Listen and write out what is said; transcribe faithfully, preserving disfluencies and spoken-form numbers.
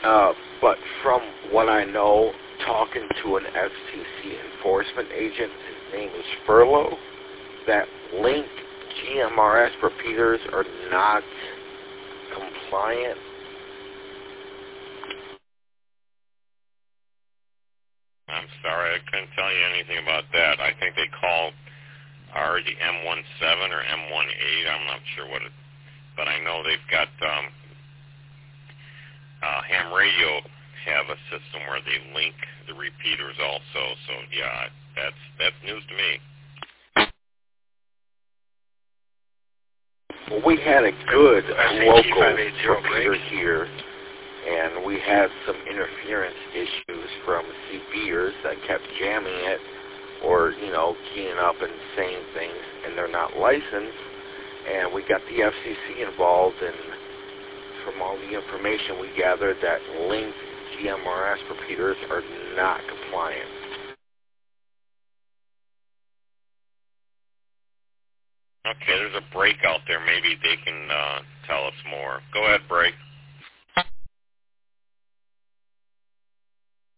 Uh, but from what I know, talking to an F C C enforcement agent, his name is Furlow, that Link G M R S repeaters are not compliant. I'm sorry, I couldn't tell you anything about that. I think they call are the M one seven or M one eight. I'm not sure what it, but I know they've got um, uh, ham radio have a system where they link the repeaters also. So yeah, that's that's news to me. Well, we had a good local repeater here, and we had some interference issues from C Bers that kept jamming it, or, you know, keying up and saying things, and they're not licensed. And we got the F C C involved, and from all the information we gathered, that linked G M R S repeaters are not compliant. Okay, there's a break out there. Maybe they can uh, tell us more. Go ahead, break.